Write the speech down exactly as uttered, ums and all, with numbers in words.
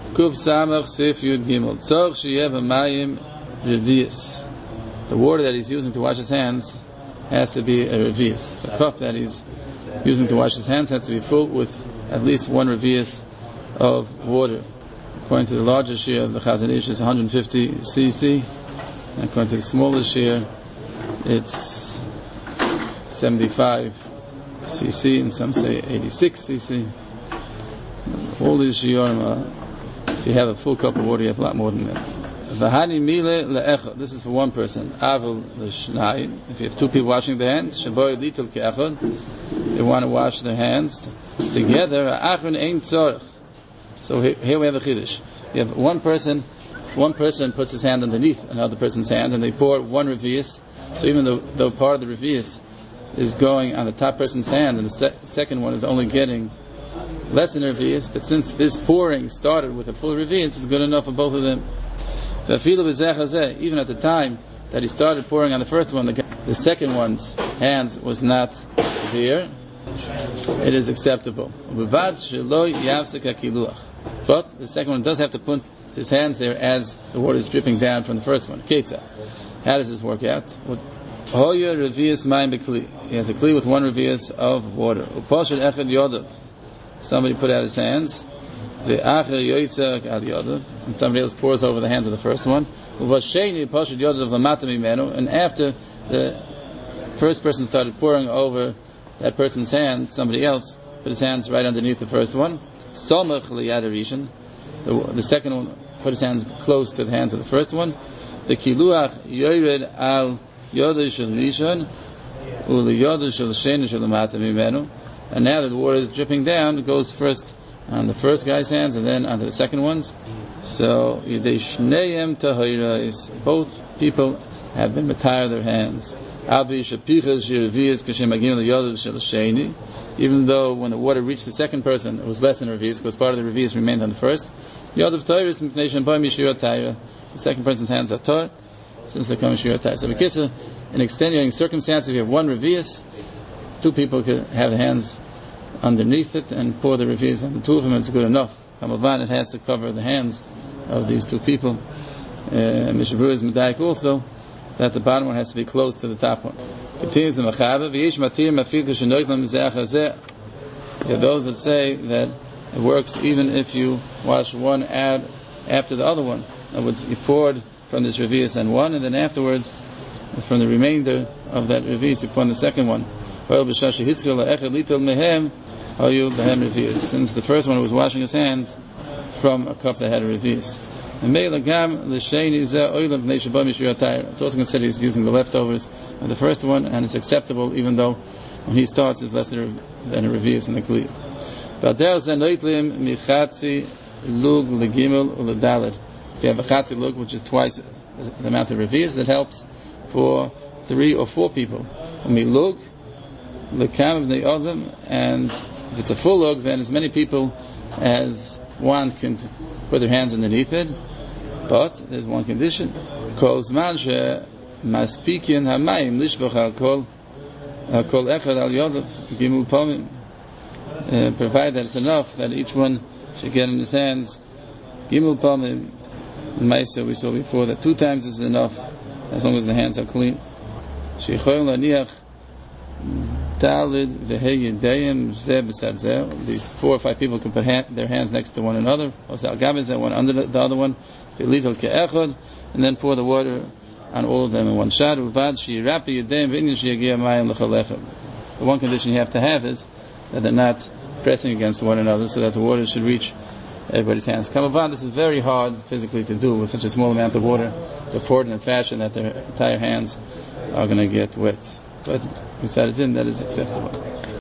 Kuf Samach Sif Yud Gimel. Tzorch Sheyev Hamayim Revius. The water that he's using to wash his hands has to be a revius. The cup that he's using to wash his hands has to be full with at least one revius of water. According to the largest share of the Chazon Ish, it's one hundred fifty cc, and according to the smallest share, it's seventy-five cc, and some say eighty-six cc. All these shiurim, uh, if you have a full cup of water, you have a lot more than that. V'hani mile le'echad. This is for one person. Avil l'shnai. If you have two people washing their hands, shaboy litel ke'echad. They want to wash their hands together. Achron ein tzorich. So here, here we have a chiddush. You have one person, one person puts his hand underneath another person's hand, and they pour one revius. So even though, though part of the revius is going on the top person's hand, and the se- second one is only getting less than revius, but since this pouring started with a full revius, it's good enough for both of them. Even at the time that he started pouring on the first one, the, the second one's hands was not there, it is acceptable. But the second one does have to put his hands there as the water is dripping down from the first one. Ketza. How does this work out? Hoya revius mayim bekli. He has a kli with one revius of water. Upashad echad yodav. Somebody put out his hands. The acher yoytzak ad yodav, and somebody else pours over the hands of the first one. Uvasheni pashad yodav lamata mimenu. And after the first person started pouring over that person's hand, somebody else put his hands right underneath the first one. Somach liyad harishan. The the second one put his hands close to the hands of the first one. The kiluach yoyred al yodav shel rishon uliyodav shel sheni shel lamata mimenu. And now that the water is dripping down, it goes first on the first guy's hands and then onto the second one's. So yidei shneim tahirais. Both people have been matayar their hands. Even though when the water reached the second person, it was less than revius, because part of the revius remained on the first. The second person's hands are tar, since they come shir tar. So in extenuating circumstances, if you have one revius, two people can have hands underneath it and pour the revius on the two of them, and it's good enough. Kamavan, it has to cover the hands of these two people. Uh, Mishabur is medayik also that the bottom one has to be close to the top one. Continues the Machaber. There are those that say that it works even if you wash one out after the other one. In other words, you poured from this revius on one, and then afterwards, from the remainder of that revius, you pour on the second one. Since the first one was washing his hands from a cup that had a revius. It's also considered he's using the leftovers of the first one, and it's acceptable even though when he starts there's less than a revius in the kli. If you have a chatzi lug, which is twice the amount of revius, that helps for three or four people. And if it's a full lug, then as many people as one can put their hands underneath it. But there's one condition. Provided that it's enough that each one should get in his hands gimel palmim. In Maisa we saw before that two times is enough as long as the hands are clean. These four or five people can put hand, their hands next to one another, one under the other one, and then pour the water on all of them in one shot. The one condition you have to have is that they're not pressing against one another, so that the water should reach everybody's hands. Kamavan, this is very hard physically to do with such a small amount of water, to pour it in a fashion that their entire hands are going to get wet. But beside it, that is acceptable.